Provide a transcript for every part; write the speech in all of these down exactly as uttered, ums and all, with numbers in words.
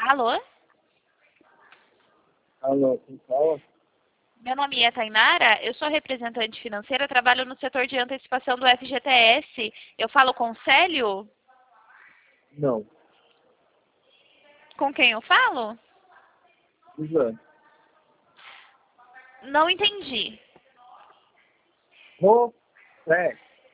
Alô? Alô, quem fala? Meu nome é Tainara, eu sou representante financeira, trabalho no setor de antecipação do F G T S. Eu falo com o Célio? Não. Com quem eu falo? José. Não entendi. José.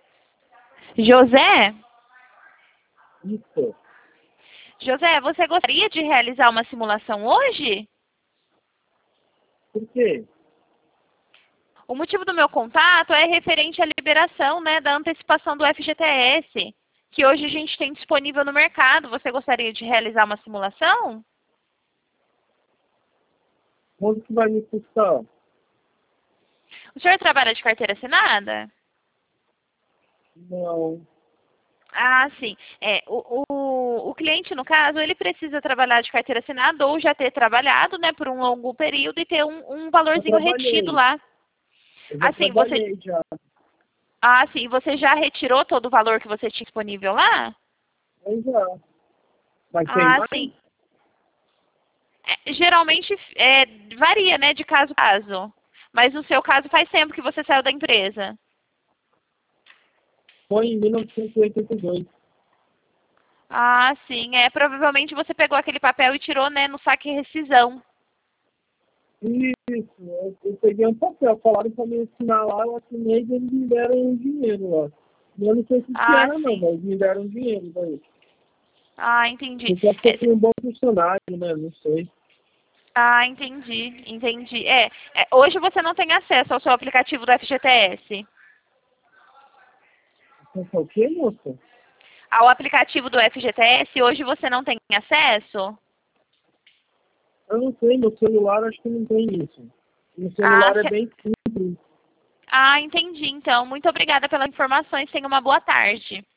José? Isso. José, você gostaria de realizar uma simulação hoje? Por quê? O motivo do meu contato é referente à liberação, né, da antecipação do F G T S, que hoje a gente tem disponível no mercado. Você gostaria de realizar uma simulação? Quanto que vai me custar? O senhor trabalha de carteira assinada? Não. Ah, sim. É, o, o, o cliente, no caso, ele precisa trabalhar de carteira assinada ou já ter trabalhado, né, por um longo período e ter um, um Eu valorzinho retido trabalhei. lá. Eu já Assim, você... trabalhei já. Ah, sim. Você já retirou todo o valor que você tinha disponível lá? Eu já. Mas tem Ah, mais? sim. É, geralmente é, varia, né, de caso a caso. Mas no seu caso faz tempo que você saiu da empresa. Foi em mil novecentos e oitenta e dois. Ah, sim. É, provavelmente você pegou aquele papel e tirou, né, no saque rescisão. Isso. Eu, eu peguei um papel. Falaram pra me assinar lá. Eu assinei e eles me deram um dinheiro lá. Eu não sei se que Ah, era não, sim. mas me deram dinheiro daí. Ah, entendi. Eu acho que eu É, fui um bom funcionário, né? Não sei. Ah, entendi, entendi. É, é, hoje você não tem acesso ao seu aplicativo do F G T S. Você é o quê, moça? Ao aplicativo do F G T S, hoje você não tem acesso? Eu não sei, meu celular acho que não tem isso. Meu Ah, celular é que- bem simples. ah, entendi. Então, muito obrigada pelas informações. Tenha uma boa tarde.